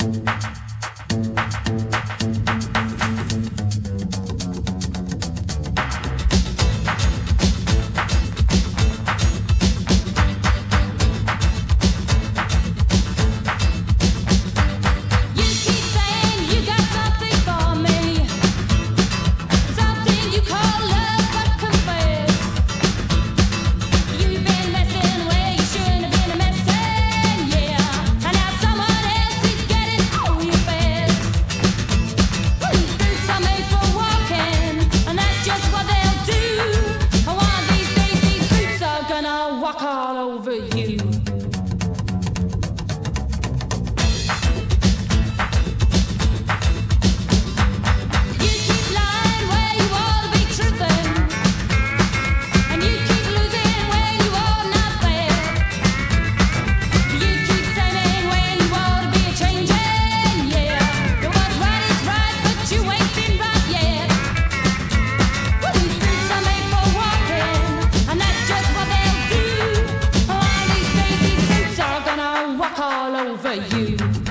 Walk all over you. You keep lying where you ought to be truthing, and you keep losing where you ought not fair. You keep saying where you ought to be a changing, yeah. What's right is right, but you ain't been right yet. Well, these boots are made for walking, and that's just what they'll do. All these crazy boots are gonna walk all over you.